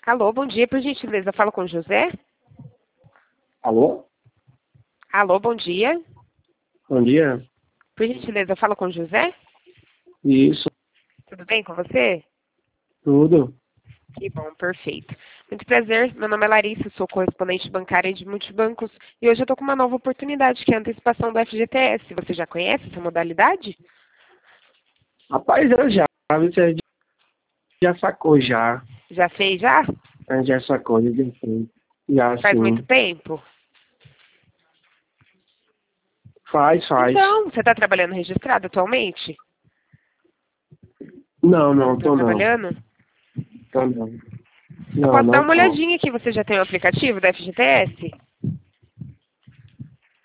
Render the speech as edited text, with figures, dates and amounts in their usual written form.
Alô, bom dia, por gentileza, falo com o José. Alô? Alô, bom dia. Bom dia. Por gentileza, falo com o José. Isso, Tudo bem com você? tudo. Que bom, perfeito. Muito prazer, meu nome é Larissa, sou correspondente bancária de multibancos e hoje eu estou com uma nova oportunidade, que é a antecipação do FGTS. Você já conhece essa modalidade? Rapaz, eu já. Você já sacou já. Já fez já? A gente já sacou, já fez. Já Faz muito sim. tempo? Faz. Então, você está trabalhando registrado atualmente? Não Não, está tô não. trabalhando? Tô não. Eu Não, posso dar não uma tô. olhadinha aqui, você já tem o aplicativo da FGTS?